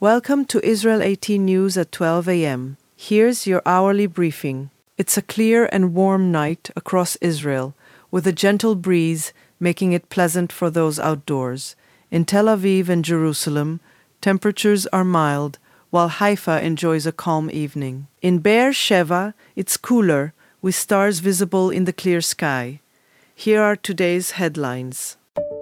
Welcome to Israel 18 News at 12 a.m. Here's your hourly briefing. It's a clear and warm night across Israel, with a gentle breeze making it pleasant for those outdoors. In Tel Aviv and Jerusalem, temperatures are mild, while Haifa enjoys a calm evening. In Be'er Sheva, it's cooler, with stars visible in the clear sky. Here are today's headlines.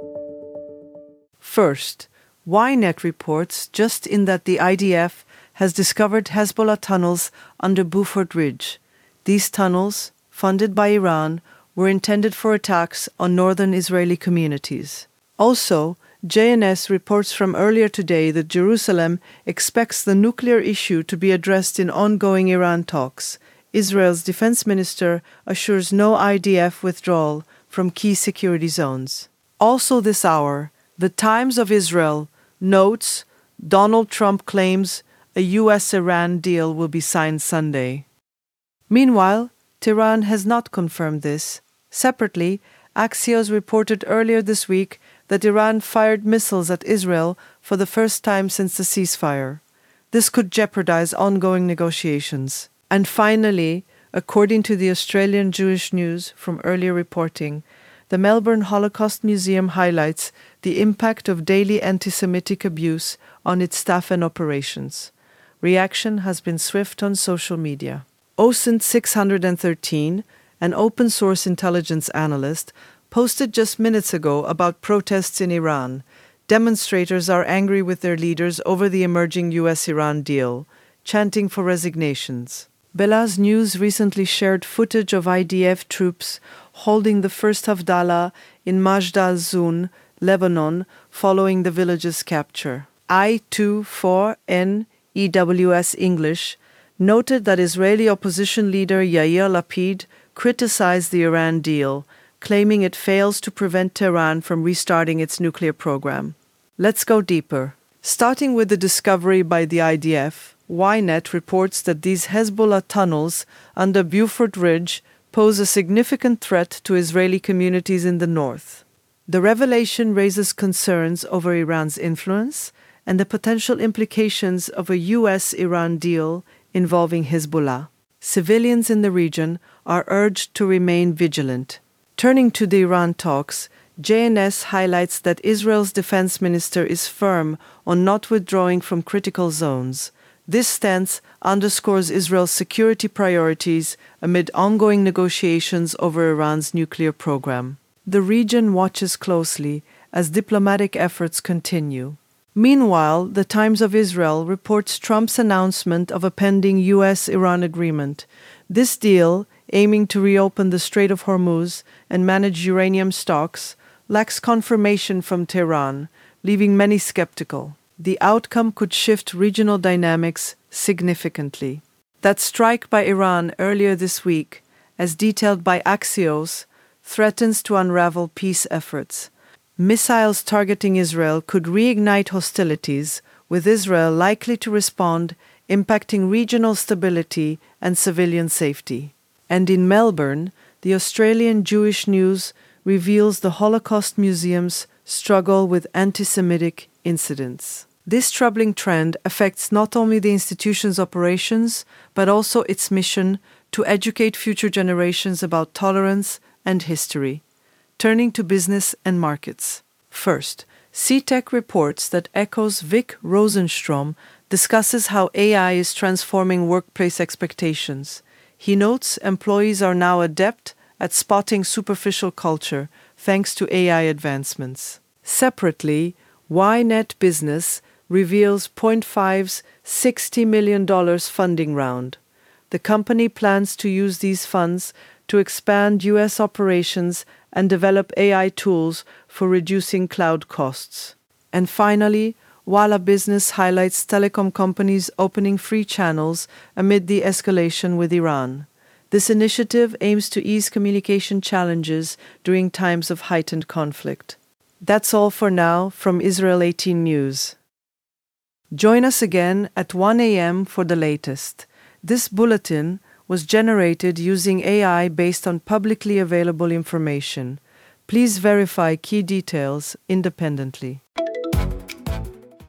First, Ynet reports just in that the IDF has discovered Hezbollah tunnels under Beaufort Ridge. These tunnels, funded by Iran, were intended for attacks on northern Israeli communities. Also, JNS reports from earlier today that Jerusalem expects the nuclear issue to be addressed in ongoing Iran talks. Israel's defense minister assures no IDF withdrawal from key security zones. Also this hour, The Times of Israel notes Donald Trump claims a U.S.-Iran deal will be signed Sunday. Meanwhile, Tehran has not confirmed this. Separately, Axios reported earlier this week that Iran fired missiles at Israel for the first time since the ceasefire. This could jeopardize ongoing negotiations. And finally, according to the Australian Jewish News from earlier reporting, the Melbourne Holocaust Museum highlights the impact of daily anti-Semitic abuse on its staff and operations. Reaction has been swift on social media. OSINT 613, an open-source intelligence analyst, posted just minutes ago about protests in Iran. Demonstrators are angry with their leaders over the emerging U.S.-Iran deal, chanting for resignations. Belaz News recently shared footage of IDF troops holding the first Havdalah in Majd al-Zun, Lebanon, following the village's capture. I24N EWS English noted that Israeli opposition leader Yair Lapid criticized the Iran deal, claiming it fails to prevent Tehran from restarting its nuclear program. Let's go deeper. Starting with the discovery by the IDF, Ynet reports that these Hezbollah tunnels under Beaufort Ridge pose a significant threat to Israeli communities in the north. The revelation raises concerns over Iran's influence and the potential implications of a U.S.-Iran deal involving Hezbollah. Civilians in the region are urged to remain vigilant. Turning to the Iran talks, JNS highlights that Israel's defense minister is firm on not withdrawing from critical zones. This stance underscores Israel's security priorities amid ongoing negotiations over Iran's nuclear program. The region watches closely as diplomatic efforts continue. Meanwhile, The Times of Israel reports Trump's announcement of a pending U.S.-Iran agreement. This deal, aiming to reopen the Strait of Hormuz and manage uranium stocks, lacks confirmation from Tehran, leaving many skeptical. The outcome could shift regional dynamics significantly. That strike by Iran earlier this week, as detailed by Axios, threatens to unravel peace efforts. Missiles targeting Israel could reignite hostilities, with Israel likely to respond, impacting regional stability and civilian safety. And in Melbourne, the Australian Jewish News reveals the Holocaust Museum's struggle with anti-Semitic incidents. This troubling trend affects not only the institution's operations, but also its mission to educate future generations about tolerance and history. Turning to business and markets. First, CTech reports that Echo's Vic Rosenstrom discusses how AI is transforming workplace expectations. He notes employees are now adept at spotting superficial culture thanks to AI advancements. Separately, Ynet Business reveals Point5's $60 million funding round. The company plans to use these funds to expand U.S. operations and develop AI tools for reducing cloud costs. And finally, Walla Business highlights telecom companies opening free channels amid the escalation with Iran. This initiative aims to ease communication challenges during times of heightened conflict. That's all for now from Israel 18 News. Join us again at 1 a.m. for the latest. This bulletin was generated using AI based on publicly available information. Please verify key details independently.